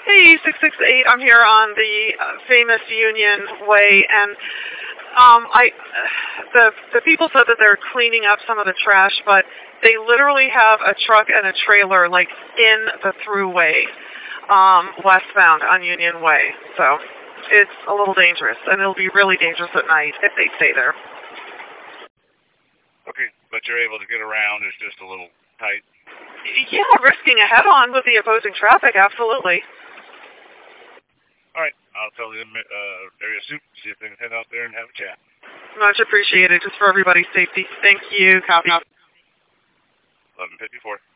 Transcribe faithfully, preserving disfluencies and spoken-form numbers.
Hey, six six eight, I'm here on the uh, famous Union Way, and um, I, the, the people said that they're cleaning up some of the trash, but they literally have a truck and a trailer, like, in the throughway, um, westbound on Union Way. So it's a little dangerous, and it'll be really dangerous at night if they stay there. Okay, but you're able to get around. It's just a little tight. Yeah, risking a head-on with the opposing traffic, absolutely. All right, I'll tell them uh, area soup, see if they can head out there and have a chat. Much appreciated, just for everybody's safety. Thank you. Copy. eleven fifty-four.